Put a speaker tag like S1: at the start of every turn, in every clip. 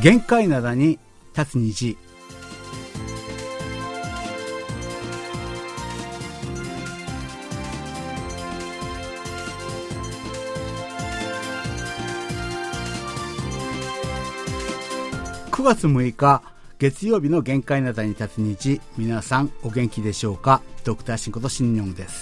S1: 限界灘に立つ虹。9月6日月曜日の限界灘に立つ日、皆さんお元気でしょうか。ドクターシンことシンニョンです。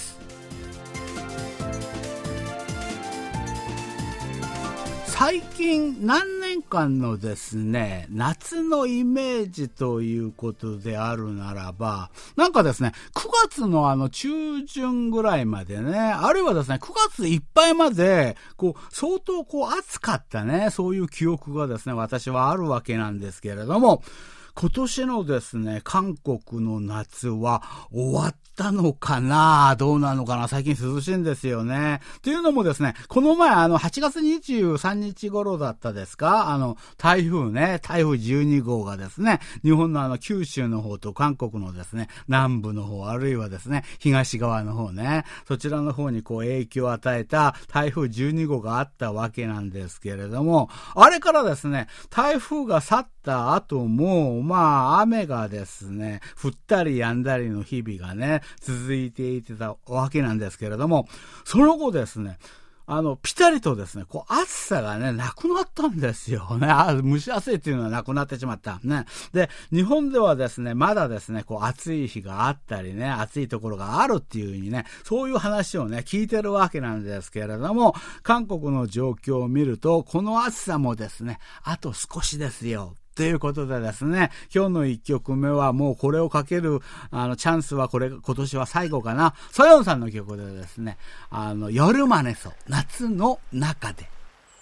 S1: 最近何年間のですね、夏のイメージということであるならば、なんかですね、9月の中旬ぐらいまでね、あるいはですね、9月いっぱいまで、相当暑かったね、そういう記憶がですね、私はあるわけなんですけれども、今年のですね、韓国の夏は終わったのかな、どうなのかな、最近涼しいんですよね。というのもですね、この前8月23日頃だったですか、台風12号がですね、日本の九州の方と韓国のですね、南部の方、あるいはですね、東側の方ね、そちらの方に影響を与えた台風12号があったわけなんですけれども、あれからですね、台風が去った後も、雨がですね、降ったり止んだりの日々がね、続いていてたわけなんですけれども、その後ですね、ピタリとですね、暑さがね、なくなったんですよね。蒸し暑いっていうのはなくなってしまった。ね。で、日本ではですね、まだですね、暑い日があったりね、暑いところがあるっていう風にね、そういう話をね、聞いてるわけなんですけれども、韓国の状況を見ると、この暑さもですね、あと少しですよ。ということでですね、今日の1曲目はもうこれをかけるチャンスは今年は最後かな。ソヨンさんの曲でですね、夜マネソ、夏の中で。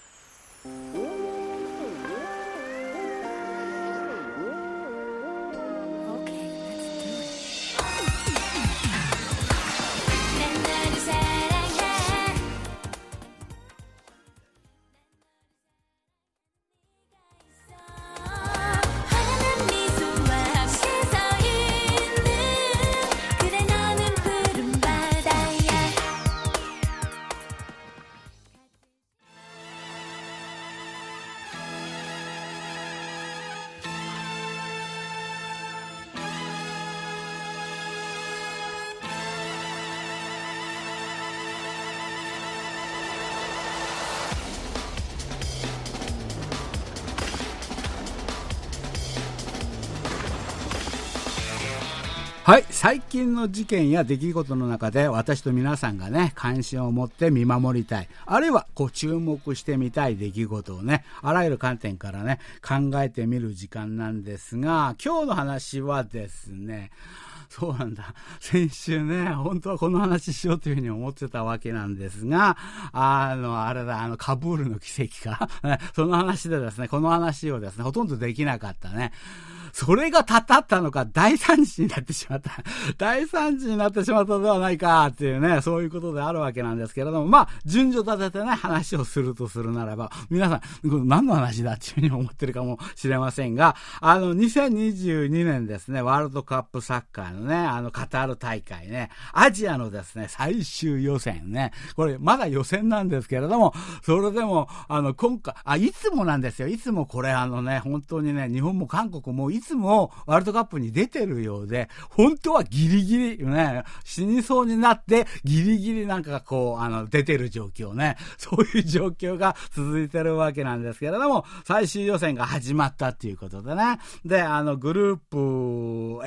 S1: はい、最近の事件や出来事の中で私と皆さんがね、関心を持って見守りたい、あるいは注目してみたい出来事をね、あらゆる観点からね、考えてみる時間なんですが、今日の話はですね、そうなんだ。先週ね、本当はこの話しようというふうに思ってたわけなんですが、あれだ、カブールの奇跡かその話でですね、この話をですね、ほとんどできなかったね。それがたたったのか、大惨事になってしまった。大惨事になってしまったのではないかっていうね、そういうことであるわけなんですけれども、順序立ててね、話をするとするならば、皆さん、何の話だっていうふうに思ってるかもしれませんが、2022年ですね、ワールドカップサッカーのね、カタール大会ね、アジアのですね、最終予選ね、これ、まだ予選なんですけれども、それでも、今回、いつもなんですよ。いつもこれ本当にね、日本も韓国もいつもワールドカップに出てるようで、本当はギリギリね、死にそうになってギリギリなんか出てる状況ね、そういう状況が続いてるわけなんですけれども、最終予選が始まったっていうことでね。で、グループ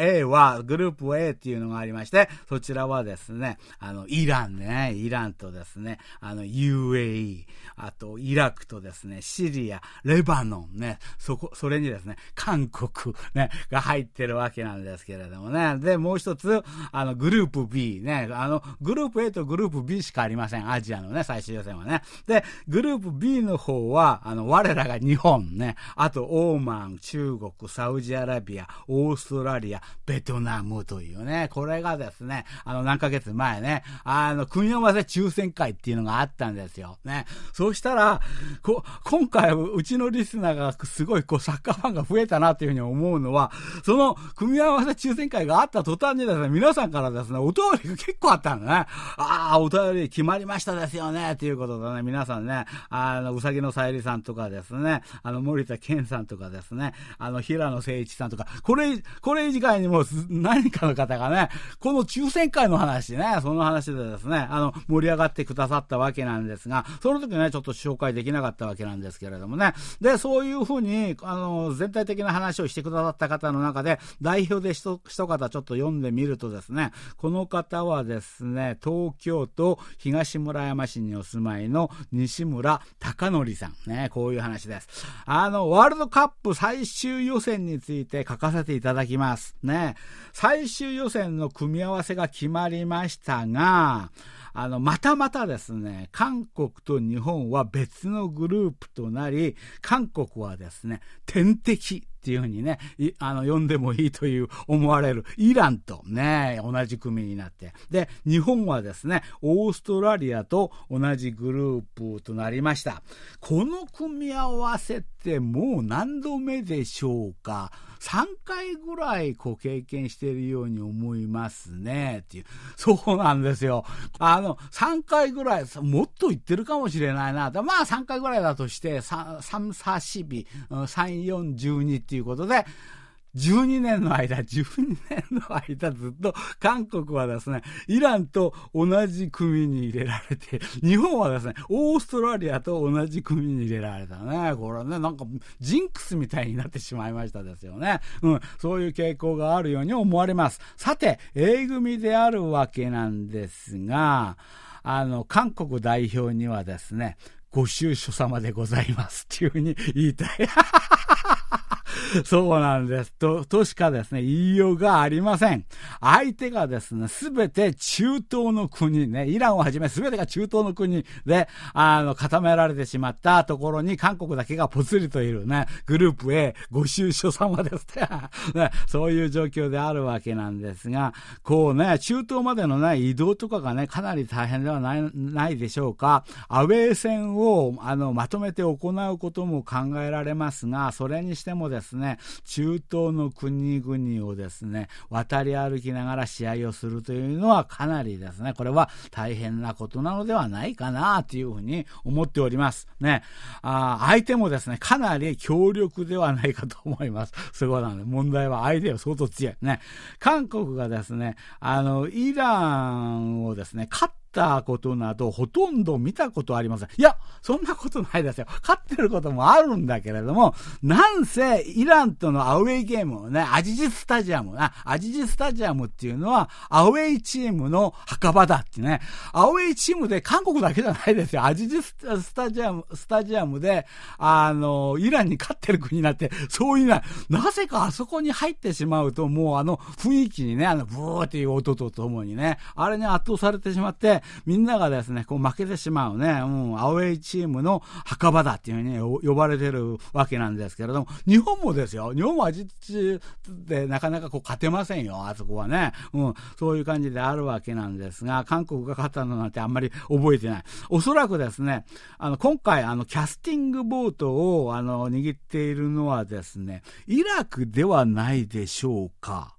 S1: A っていうのがありまして、そちらはですね、イランとですね、UAE、あとイラクとですね、シリア、レバノンね、それにですね、韓国ね、が入ってるわけなんですけれどもね。で、もう一つ、グループ B ね、グループ A とグループ B しかありません。アジアのね、最終予選はね。で、グループ B の方は、我らが日本ね、あと、オーマン、中国、サウジアラビア、オーストラリア、ベトナムというね、これがですね、何ヶ月前ね、組み合わせ抽選会っていうのがあったんですよ。ね。そうしたら、今回、うちのリスナーがすごいサッカーファンが増えたなっていうふうに思思うのは、その組み合わせ抽選会があった途端にですね、皆さんからですね、お便りが結構あったんだね。お便り決まりましたですよね、ということでね、皆さんね、うさぎのさゆりさんとかですね、森田健さんとかですね、平野誠一さんとか、これ以外にも何かの方がね、この抽選会の話ね、その話でですね、盛り上がってくださったわけなんですが、その時ね、ちょっと紹介できなかったわけなんですけれどもね。で、そういうふうに、全体的な話をしてくださった方の中で、代表で一方ちょっと読んでみるとですね、この方はですね、東京都東村山市にお住まいの西村貴則さん。ね、こういう話です。ワールドカップ最終予選について書かせていただきます。ね、最終予選の組み合わせが決まりましたが、またまたですね、韓国と日本は別のグループとなり、韓国はですね、天敵っていうふうにね、呼んでもいいという思われるイランとね、同じ組になって。で、日本はですね、オーストラリアと同じグループとなりました。この組み合わせってもう何度目でしょうか。3回ぐらい経験しているように思いますねっていう。そうなんですよ。3回ぐらい、もっと言ってるかもしれないな。まあ3回ぐらいだとして、3、4日、3、4、12っていうことで、12年の間ずっと韓国はですね、イランと同じ組に入れられて、日本はですね、オーストラリアと同じ組に入れられたね。これね、なんかジンクスみたいになってしまいましたですよね。そういう傾向があるように思われます。さて、A組であるわけなんですが、韓国代表にはですね、ご愁傷様でございますっていうふうに言いたい。そうなんです。としかですね、言いようがありません。相手がですね、すべて中東の国ね、イランをはじめすべてが中東の国で、固められてしまったところに韓国だけがぽつりといるね、グループ A、ご愁傷様ですって、ね、そういう状況であるわけなんですが、こうね、中東までのね、移動とかがね、かなり大変ではないでしょうか。アウェー戦を、まとめて行うことも考えられますが、それにしてもですね、中東の国々をですね、渡り歩きながら試合をするというのはかなりですね、これは大変なことなのではないかなというふうに思っておりますね。相手もですね、かなり強力ではないかと思います。すごいなので、問題は相手は相当強いね。韓国がですね、イランをですね、勝ったことなどほとんど見たことありません。いや、そんなことないですよ。勝ってることもあるんだけれども、なんせイランとのアウェイゲームをね、アジジスタジアムっていうのはアウェイチームの墓場だってね。アウェイチームで韓国だけじゃないですよ。アジジスタジアムでイランに勝ってる国になって、そういうなぜかあそこに入ってしまうと、もう雰囲気にね、ブーっていう音とともにね、あれに圧倒されてしまって、みんながですね、こう負けてしまうね、アウェイチームの墓場だっていうふうに呼ばれてるわけなんですけれども、日本もですよ。日本もアジチでなかなか勝てませんよ、あそこはね。そういう感じであるわけなんですが、韓国が勝ったのなんてあんまり覚えてない。おそらくですね、今回キャスティングボートを握っているのはですね、イラクではないでしょうか。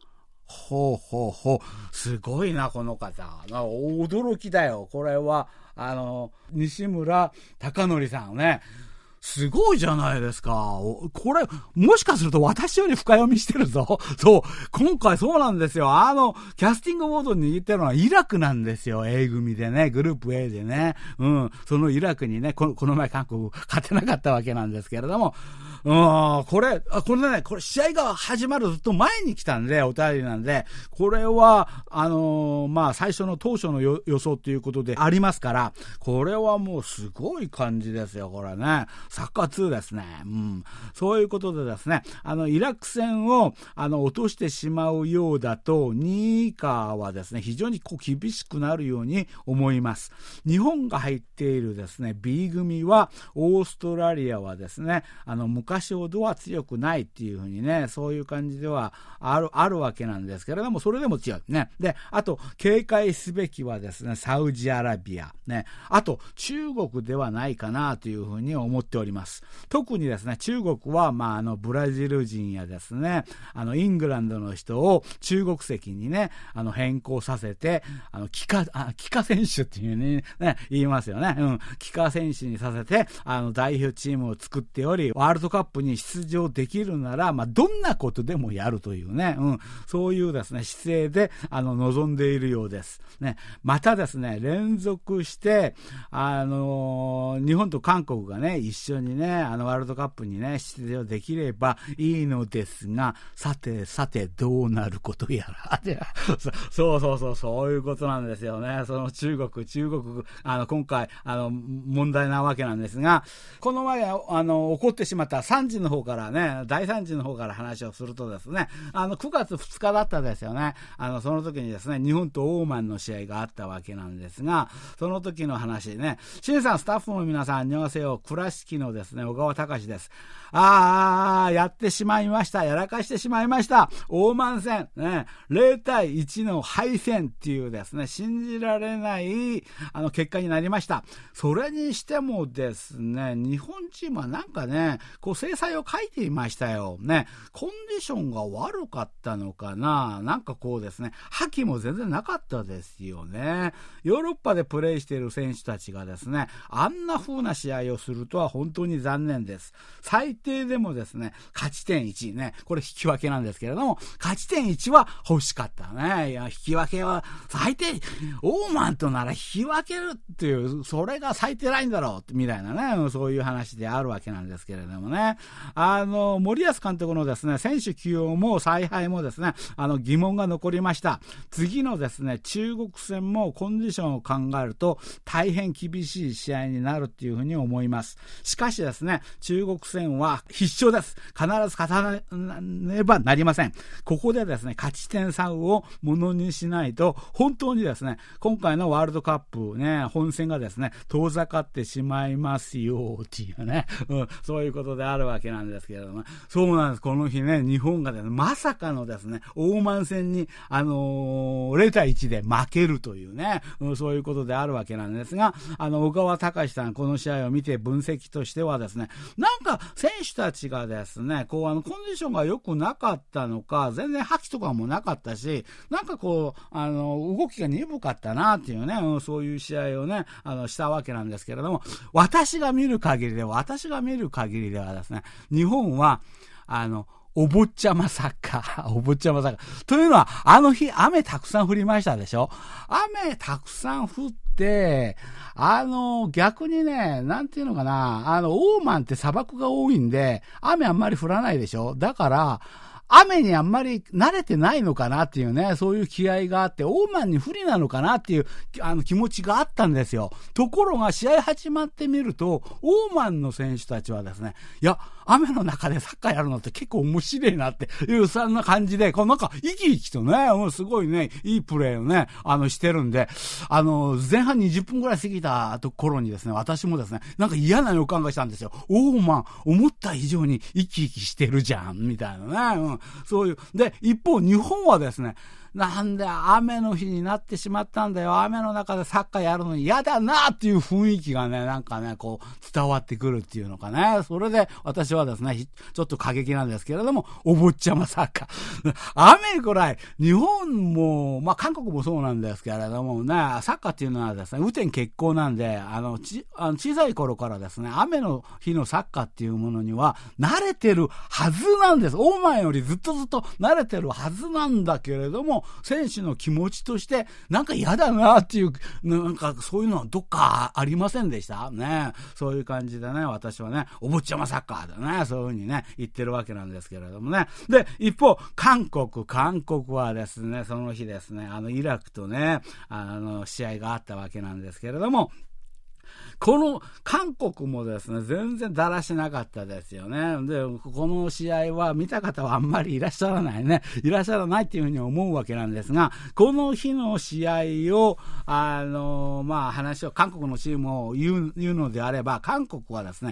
S1: すごいな、この方。驚きだよ。これは、西村貴則さんね。すごいじゃないですか。これ、もしかすると私より深読みしてるぞ。そう。今回そうなんですよ。キャスティングボードに握ってるのはイラクなんですよ。A 組でね。グループ A でね。そのイラクにね、この前韓国勝てなかったわけなんですけれども、これ試合が始まるずっと前に来たんで、お便りなんで、これは、最初の当初の予想ということでありますから、これはもうすごい感じですよ、これね。サッカー2ですね。そういうことでですね、イラク戦を、落としてしまうようだと、2位以下はですね、非常に厳しくなるように思います。日本が入っているですね、B 組は、オーストラリアはですね、昔ほどは強くないっていうふうにね、そういう感じではあるわけなんですけれども、それでも強いね。で、あと、警戒すべきはですね、サウジアラビア、ね、あと、中国ではないかなというふうに思っております。 おります。特にですね、中国は、ブラジル人やですね、イングランドの人を中国籍にね、変更させて、帰化選手っていうね、言いますよね。帰化選手にさせて、代表チームを作っており、ワールドカップに出場できるなら、どんなことでもやるというね、そういうですね、姿勢で、望んでいるようです。ね、またですね、連続して、日本と韓国がね、一緒にね、ワールドカップにね、出場できればいいのですが、さて、どうなることやら。そういうことなんですよね。その中国、今回、問題なわけなんですが、この前、起こってしまった3時の方からね、第3次の方から話をするとですね、9月2日だったですよね。その時にですね、日本とオーマンの試合があったわけなんですが、その時の話ね、シンさん、スタッフの皆さん、안녕하세요。倉敷のですね、小川隆です。やってしまいました。やらかしてしまいました。オーマン戦、ね、0対1の敗戦っていうですね、信じられない結果になりました。それにしてもですね、日本チームはなんかね、制裁を書いていましたよ。ね、コンディションが悪かったのかな。なんかですね、覇気も全然なかったですよね。ヨーロッパでプレーしている選手たちがですね、あんな風な試合をするとは本当に残念です。最低でもですね、勝ち点1ね、これ引き分けなんですけれども、勝ち点1は欲しかったね。いや、引き分けは最低、オーマンとなら引き分けるっていう、それが最低ラインだろうみたいなね、そういう話であるわけなんですけれどもね。森保監督のですね、選手起用も采配もですね、疑問が残りました。次のですね、中国戦もコンディションを考えると大変厳しい試合になるっていうふうに思います。しかしですね、中国戦は必勝です。必ず勝たなねばなりません。ここでですね、勝ち点3をものにしないと、本当にですね、今回のワールドカップね、本戦がですね、遠ざかってしまいますよっていうね、そういうことであるわけなんですけれども、そうなんです。この日ね、日本がですね、まさかのですね、オーマン戦に、0対1で負けるというね、そういうことであるわけなんですが、小川隆さん、この試合を見て分析としてはですね、なんか選手たちがですね、コンディションが良くなかったのか、全然覇気とかもなかったし、なんか動きが鈍かったなっていうね、そういう試合をね、したわけなんですけれども、私が見る限りではですね、日本は、お坊ちゃまサッカー。というのは、日、雨たくさん降りましたでしょ？雨たくさん降って、逆にね、なんていうのかな、オーマンって砂漠が多いんで、雨あんまり降らないでしょ？だから、雨にあんまり慣れてないのかなっていうね、そういう気合があって、オーマンに不利なのかなっていう気持ちがあったんですよ。ところが試合始まってみると、オーマンの選手たちはですね、いや、雨の中でサッカーやるのって結構面白いなっていう、そんな感じで、なんか生き生きとね、すごいね、いいプレーをね、してるんで、前半20分ぐらい過ぎた頃にですね、私もですね、なんか嫌な予感がしたんですよ。オーマン、思った以上に生き生きしてるじゃん、みたいなね。そういう。で、一方、日本はですね、なんで雨の日になってしまったんだよ。雨の中でサッカーやるのに嫌だなっていう雰囲気がね、なんかね、伝わってくるっていうのかね。それで私はですね、ちょっと過激なんですけれども、お坊ちゃまサッカー。雨ぐらい、日本も、韓国もそうなんですけれどもね、サッカーっていうのはですね、雨天決行なんで、小さい頃からですね、雨の日のサッカーっていうものには慣れてるはずなんです。オーマンよりずっと慣れてるはずなんだけれども、選手の気持ちとしてなんか嫌だなっていう、なんかそういうのはどっかありませんでしたね。そういう感じでね、私はね、お坊ちゃまサッカーだね、そういう風にね、言ってるわけなんですけれどもね。で、一方、韓国はですね、その日ですね、イラクとね、試合があったわけなんですけれども、この韓国もですね、全然だらしなかったですよね。で、この試合は見た方はあんまりいらっしゃらないっていうふうに思うわけなんですが、この日の試合を、話を、韓国のチームを言うのであれば、韓国はですね、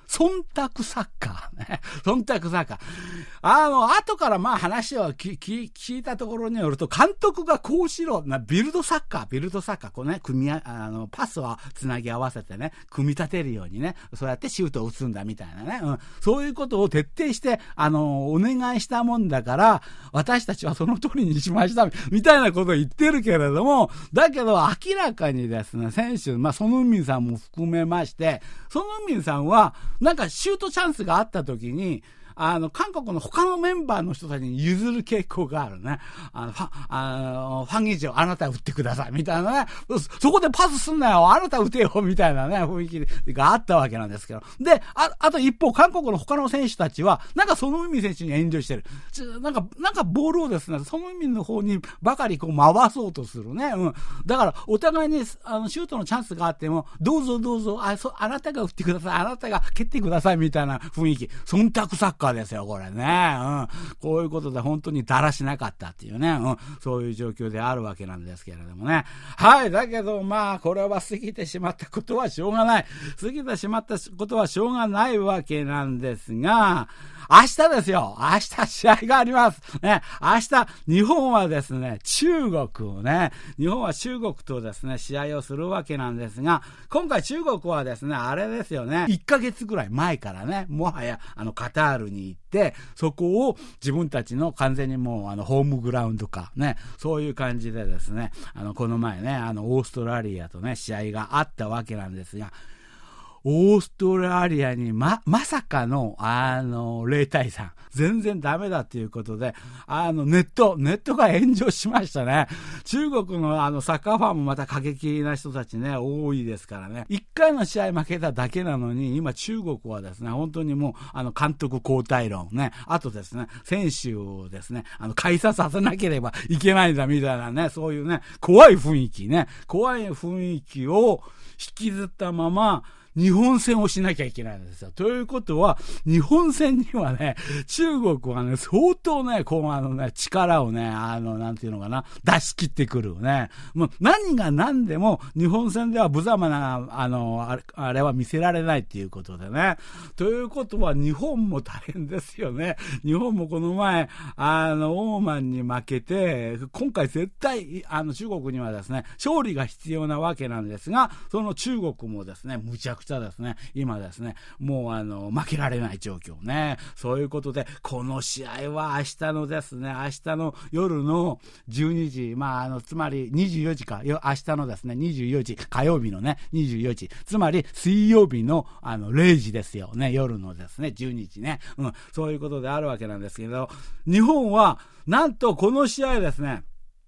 S1: 忖度サッカーね。忖度サッカー。後から話を聞いたところによると、監督がこうしろ、ビルドサッカー、こうね、パスをつなぎ合わせてね、組み立てるようにね、そうやってシュートを打つんだみたいなね。そういうことを徹底して、お願いしたもんだから、私たちはその通りにしました、みたいなことを言ってるけれども、だけど明らかにですね、選手、ソヌンミンさんも含めまして、ソヌンミンさんは、なんかシュートチャンスがあった時に、韓国の他のメンバーの人たちに譲る傾向があるね。ファンギジョ、あなた打ってください、みたいなね。そこでパスすんなよ、あなた打てよ、みたいなね、雰囲気があったわけなんですけど。で、あと一方、韓国の他の選手たちは、なんかソヌンミン選手に遠慮してる。なんかボールをですね、ソヌンミンの方にばかりこう回そうとするね。だから、お互いに、シュートのチャンスがあっても、どうぞ、あなたが打ってください、あなたが蹴ってください、みたいな雰囲気。忖度サッカーですよ、これね。こういうことで本当にだらしなかったっていうね、そういう状況であるわけなんですけれどもね。はい、だけどこれは過ぎてしまったことはしょうがない。過ぎてしまったことはしょうがないわけなんですが、明日ですよ。明日試合があります。ね。明日、日本はですね、中国をね、日本は中国とですね、試合をするわけなんですが、今回中国はですね、あれですよね、1ヶ月ぐらい前からね、もはや、カタールに行って、そこを自分たちの完全にもう、ホームグラウンドか、ね、そういう感じでですね、この前ね、オーストラリアとね、試合があったわけなんですが、オーストラリアにまさかの、0対3。全然ダメだっていうことで、ネットが炎上しましたね。中国のサッカーファンもまた過激な人たちね、多いですからね。1回の試合負けただけなのに、今中国はですね、本当にもう、監督交代論ね、あとですね、選手をですね、解散させなければいけないんだみたいなね、そういうね、怖い雰囲気を引きずったまま、日本戦をしなきゃいけないんですよ。ということは、日本戦にはね、中国はね、相当ね、力をね、なんていうのかな、出し切ってくるね。もう何が何でも、日本戦では無様な、あれは見せられないっていうことでね。ということは、日本も大変ですよね。日本もこの前、オーマンに負けて、今回絶対、中国にはですね、勝利が必要なわけなんですが、その中国もですね、むちゃくちゃですね、今ですね、もう負けられない状況ね。そういうことで、この試合は明日の夜の12時、つまり24時か、明日のですね、24時、火曜日のね、24時、つまり水曜日の0時ですよね、夜のですね、12時ね。そういうことであるわけなんですけど、日本は、なんとこの試合ですね、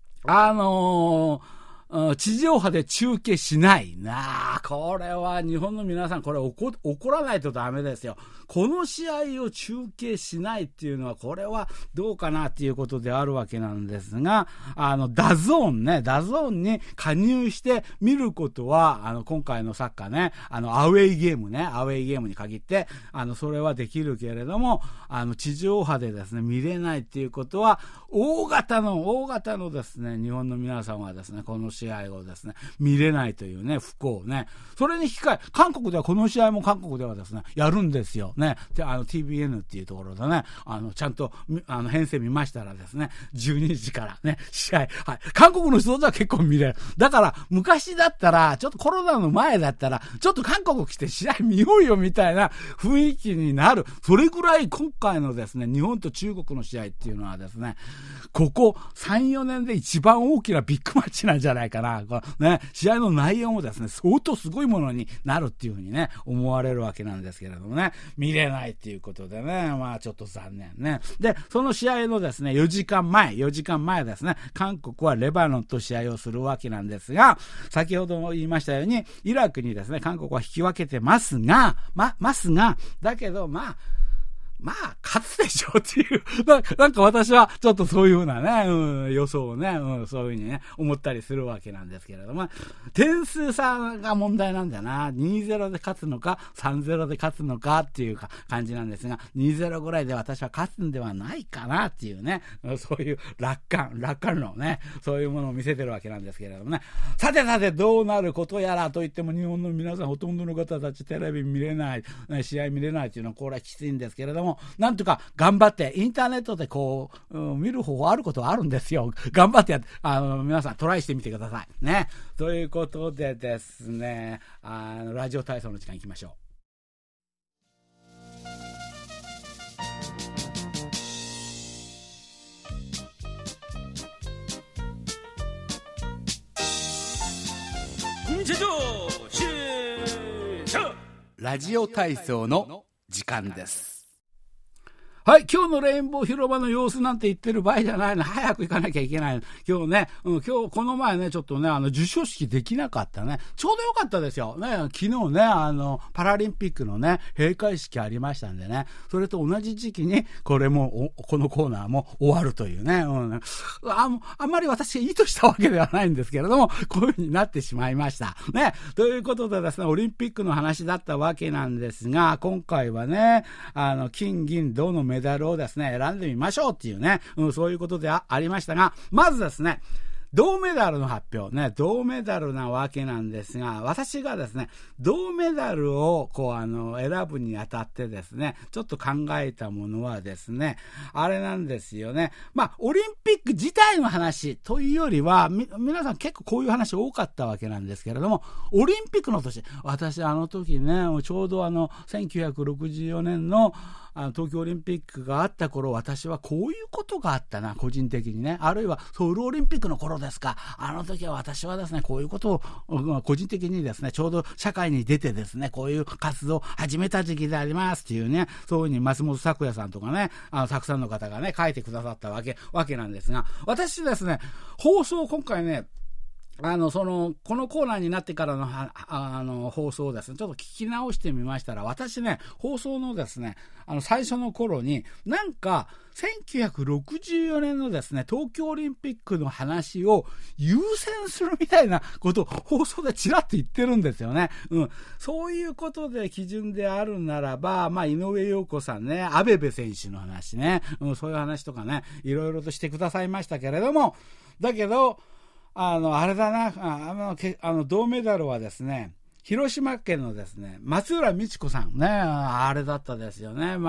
S1: 地上波で中継しないな。これは日本の皆さん、これ怒らないとダメですよ。この試合を中継しないっていうのは、これはどうかなっていうことであるわけなんですが、ダゾーンに加入して見ることは、今回のサッカーね、アウェイゲームに限って、それはできるけれども、地上波でですね、見れないっていうことは、大型のですね、日本の皆さんはですね、この試合をですね、見れないというね、不幸ね。それに引き換え、韓国ではこの試合も韓国ではですね、やるんですよ。ね。で、TBN っていうところでね、ちゃんと、編成見ましたらですね、12時からね、試合、はい。韓国の人たちは結構見れる。だから、昔だったら、ちょっとコロナの前だったら、ちょっと韓国来て試合見ようよみたいな雰囲気になる。それぐらい今回のですね、日本と中国の試合っていうのはですね、ここ3、4年で一番大きなビッグマッチなんじゃないかな。ね、試合の内容もですね、相当すごいものになるっていうふうにね、思われるわけなんですけれどもね、見れないっていうことでね、ちょっと残念ね。で、その試合のですね、4時間前ですね、韓国はレバノンと試合をするわけなんですが、先ほども言いましたように、イラクにですね、韓国は引き分けてますが、だけどまあ、勝つでしょうっていうなんか私はちょっとそういうふうなね、予想をね、そういうふうにね、思ったりするわけなんですけれども、点数差が問題なんだよな。2-0 で勝つのか、3-0 で勝つのかっていう感じなんですが、2-0 ぐらいで私は勝つんではないかなっていうね、そういう楽観のね、そういうものを見せてるわけなんですけれどもね。さて、どうなることやらといっても、日本の皆さん、ほとんどの方たちテレビ見れない、試合見れないっていうのは、これはきついんですけれども、なんとか頑張ってインターネットでこう、見る方法あることはあるんですよ。頑張って皆さんトライしてみてくださいね。ということでですね、ラジオ体操の時間いきましょう。ラジオ体操の時間です。はい、今日のレインボー広場の様子なんて言ってる場合じゃないの。早く行かなきゃいけないの。今日ね、今日この前ね、ちょっとね、授賞式できなかったね。ちょうどよかったですよ。ね、昨日ね、パラリンピックのね、閉会式ありましたんでね、それと同じ時期に、このコーナーも終わるというね、あんまり私が意図したわけではないんですけれども、こういう風になってしまいました。ね、ということでですね、オリンピックの話だったわけなんですが、今回はね、金、銀、銅のメダルをですね、選んでみましょうっていうね、そういうことでありましたが、まずですね、銅メダルの発表ね、銅メダルなわけなんですが、私がですね、銅メダルを選ぶにあたってですね、ちょっと考えたものはですね、あれなんですよね。まあ、オリンピック自体の話というよりは、皆さん結構こういう話多かったわけなんですけれども、オリンピックの年、私時ね、ちょうど1964年の東京オリンピックがあった頃、私はこういうことがあったな、個人的にね。あるいはソウルオリンピックの頃ですか。時は私はですね、こういうことを、個人的にですね、ちょうど社会に出てですね、こういう活動を始めた時期でありますっていうね、そういうふうに松本拓也さんとかね、たくさんの方がね、書いてくださったわけなんですが、私ですね、放送今回ね、このコーナーになってからの放送をですね、ちょっと聞き直してみましたら、私ね、放送のですね、最初の頃に、なんか、1964年のですね、東京オリンピックの話を優先するみたいなことを放送でちらっと言ってるんですよね。そういうことで基準であるならば、まあ、井上陽子さんね、アベベ選手の話ね、そういう話とかね、いろいろとしてくださいましたけれども、だけど、あれだな、銅メダルはですね、広島県のですね、松浦美智子さんね、あれだったですよね。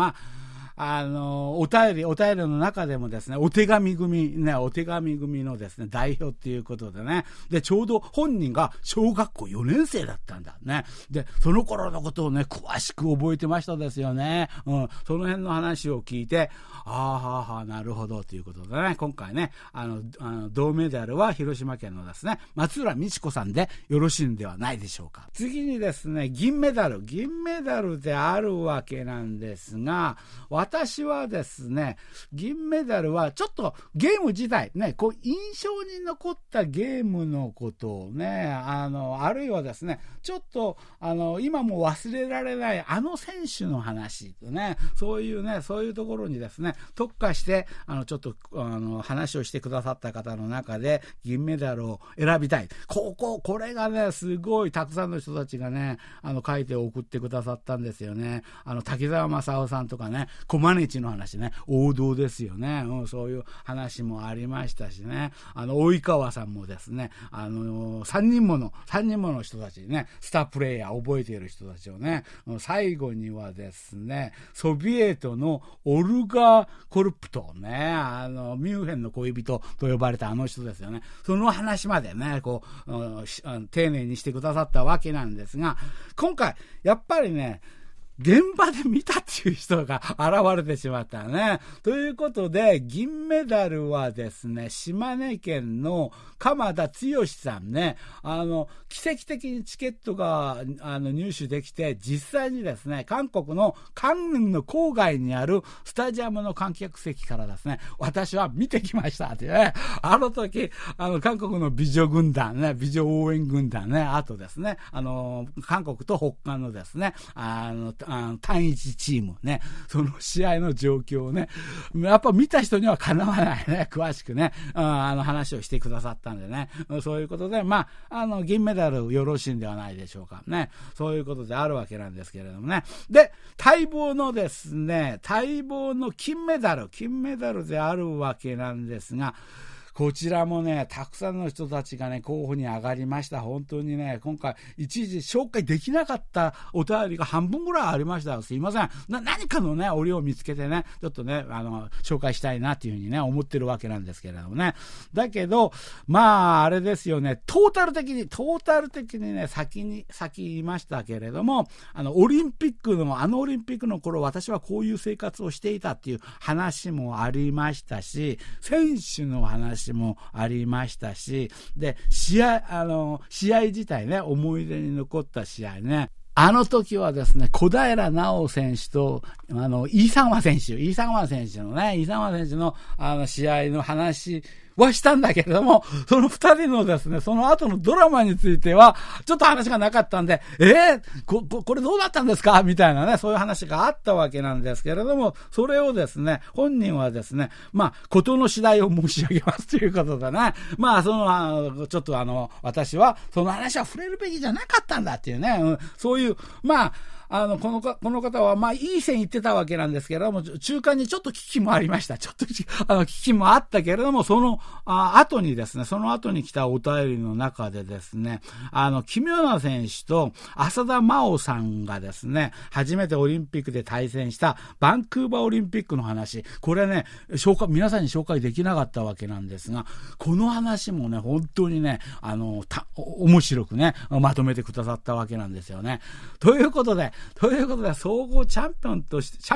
S1: お便りの中でもですね、お手紙組のですね、代表っていうことでね、で、ちょうど本人が小学校4年生だったんだね。で、その頃のことをね、詳しく覚えてましたですよね。その辺の話を聞いて、なるほどということでね、今回ね、銅メダルは広島県のですね、松浦美智子さんでよろしいんではないでしょうか。次にですね、銀メダルであるわけなんですが、私はですね、銀メダルはちょっとゲーム自体ね、こう印象に残ったゲームのことをね、あるいはですね、ちょっと今も忘れられない選手の話とね、そういうところにですね、特化してちょっと話をしてくださった方の中で銀メダルを選びたい。これがね、すごいたくさんの人たちがね、書いて送ってくださったんですよね。滝沢正夫さんとかね、コマネチの話ね、王道ですよね。そういう話もありましたしね、及川さんもですね、3人もの人たちね、スタープレイヤー覚えている人たちをね、最後にはですね、ソビエトのオルガ・コルプトね、ミュンヘンの恋人と呼ばれた人ですよね。その話までね、丁寧にしてくださったわけなんですが、今回やっぱりね、現場で見たっていう人が現れてしまったね。ということで、銀メダルはですね、島根県の鎌田剛さんね、奇跡的にチケットが入手できて、実際にですね、韓国のカンヌンの郊外にあるスタジアムの観客席からですね、私は見てきましたってね。時、韓国の美女軍団ね、美女応援軍団ね、あとですね、韓国と北韓のですね、 単一チームね、その試合の状況をね、やっぱ見た人にはかなわないね、詳しくね、話をしてくださったんでね、そういうことで、銀メダルよろしいんではないでしょうかね。そういうことであるわけなんですけれどもね。で、待望の金メダルであるわけなんですが、こちらもね、たくさんの人たちがね、候補に上がりました。本当にね、今回、一時紹介できなかったお便りが半分ぐらいありました。すいません。何かのね、折を見つけてね、ちょっとね、紹介したいなっていうふうにね、思ってるわけなんですけれどもね。だけど、あれですよね、トータル的にね、先言いましたけれども、オリンピックの頃、私はこういう生活をしていたっていう話もありましたし、選手の話もありましたし、で、試合自体ね、思い出に残った試合ね。あの時はですね、小平奈緒選手と、イーサンワ選手の試合の話はしたんだけれども、その二人のですね、その後のドラマについては、ちょっと話がなかったんで、これどうだったんですかみたいなね、そういう話があったわけなんですけれども、それをですね、本人はですね、事の次第を申し上げますということでね、ちょっと私は、その話は触れるべきじゃなかったんだっていうね、そういう、この方は、いい線言ってたわけなんですけれども、中間にちょっと危機もありました。危機もあったけれども、その後に来たお便りの中でですね、キム・ヨナ選手と浅田真央さんがですね、初めてオリンピックで対戦したバンクーバーオリンピックの話、これね、皆さんに紹介できなかったわけなんですが、この話もね、本当にね、面白くね、まとめてくださったわけなんですよね。ということで、総合チャンピオン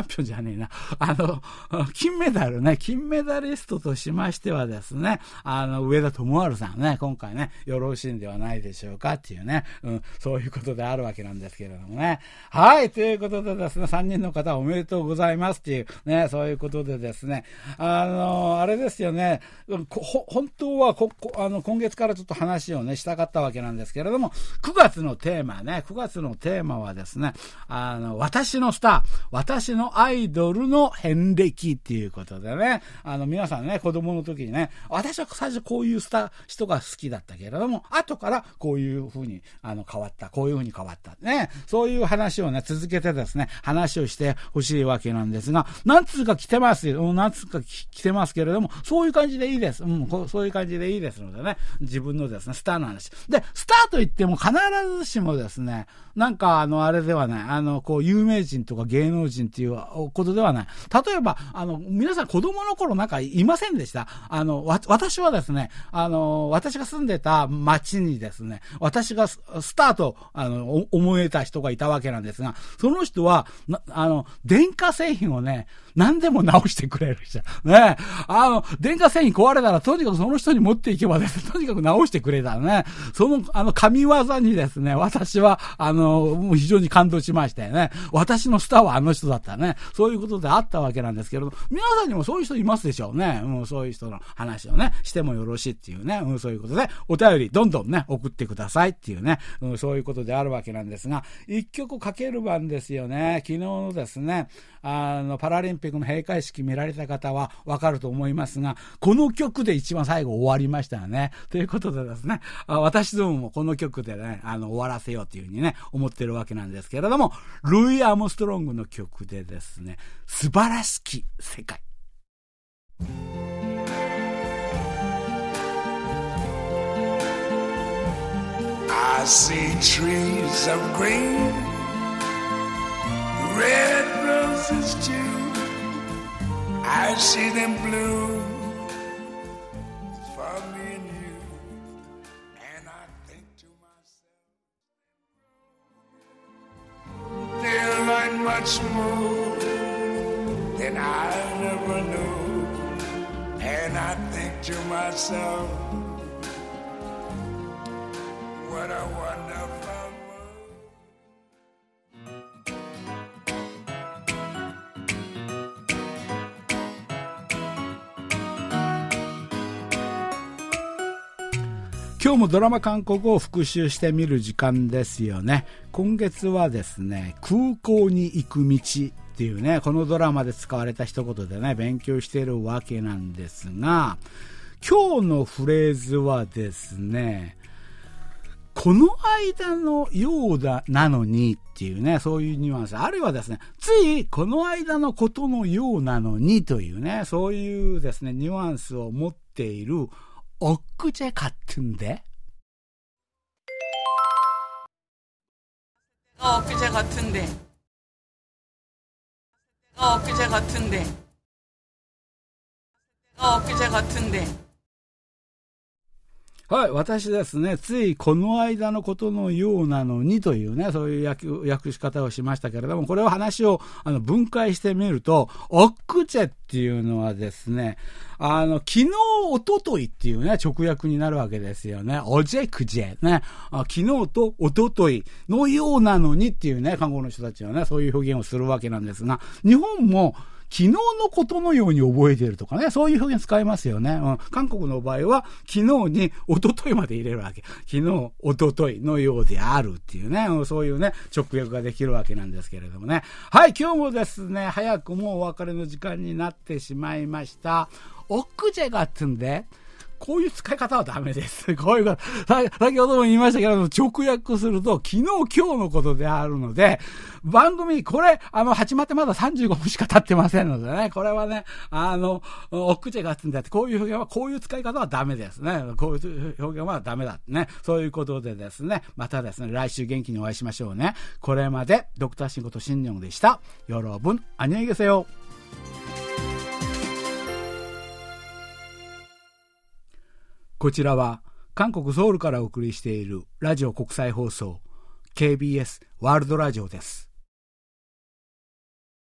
S1: 金メダリストとしましてはですね、上田智春さんね、今回ね、よろしいんではないでしょうかっていうね、そういうことであるわけなんですけれどもね。はい、ということでですね、3人の方おめでとうございますっていうね、そういうことでですね、あれですよね、本当は今月からちょっと話をね、したかったわけなんですけれども、9月のテーマはですね、私のスター、私のアイドルの遍歴っていうことでね、皆さんね、子供の時にね、私は最初こういう人が好きだったけれども、後からこういう風に変わった、こういう風に変わったね、そういう話をね、続けてですね、話をしてほしいわけなんですが、なんつうか来てますけれども、そういう感じでいいです。そういう感じでいいですのでね、自分のですね、スターの話。で、スターといっても必ずしもですね、あれではない、有名人とか芸能人っていうことではない。例えば、皆さん子供の頃いませんでした？私はですね、私が住んでた町にですね、私がスターと、思えた人がいたわけなんですが、その人は、電化製品をね、何でも直してくれる人。ね。電化製品壊れたら、とにかくその人に持っていけばですね、とにかく直してくれたね。その、神業にですね、私は、もう非常に感動しましたよね。私のスターはあの人だったね。そういうことであったわけなんですけれど、皆さんにもそういう人いますでしょうね。そういう人の話をね、してもよろしいっていうね。そういうことで、お便りどんどんね、送ってくださいっていうね。そういうことであるわけなんですが、一曲かける番ですよね。昨日のですね、パラリンピックの閉会式見られた方はわかると思いますが、この曲で一番最後終わりましたよね。ということでですね、私どももこの曲でね、終わらせようというふうにね、思ってるわけなんですけれども、ルイ・アームストロングの曲でですね、素晴らしき世界。
S2: I see trees of green, red roses too. I see them bloom for me and you. And I think to myself, they'll learn much more than I ever knew. And I think to myself, what a wonderful world.
S1: 今日もドラマ韓国語を復習してみる時間ですよね。今月はですね、空港に行く道っていうね、このドラマで使われた一言でね、勉強しているわけなんですが、今日のフレーズはですね、この間のようだなのにっていうね、そういうニュアンス。あるいはですね、ついこの間のことのようなのにというね、そういうですね、ニュアンスを持っている엊그제 같은데?
S3: 엊그제 같은데. 엊그제 같은데. 엊그제 같은데.
S1: はい、私ですね、ついこの間のことのようなのにというね、そういう訳し方をしましたけれども、これを話を分解してみると、엊그제っていうのはですね、昨日、一昨日っていうね、直訳になるわけですよね。어제그제ね、昨日と一昨日のようなのにっていうね、韓国の人たちはね、そういう表現をするわけなんですが、日本も昨日のことのように覚えているとかね、そういう表現使いますよね。韓国の場合は、昨日に一昨日まで入れるわけ。昨日、一昨日のようであるっていうね、そういうね、直訳ができるわけなんですけれどもね。はい、今日もですね、早くもうお別れの時間になってしまいました。엊그제 같은데こういう使い方はダメです。こういうこと。先ほども言いましたけど、直訳すると、昨日、今日のことであるので、番組、これ、始まってまだ35分しか経ってませんのでね、これはね、엊그제 같은데って、こういう表現は、こういう使い方はダメですね。こういう表現はダメだってね。そういうことでですね、またですね、来週元気にお会いしましょうね。これまで、ドクターシンことシンニョンでした。여러분、안녕히계세요。こちらは韓国ソウルからお送りしているラジオ国際放送 KBS ワールドラジオです。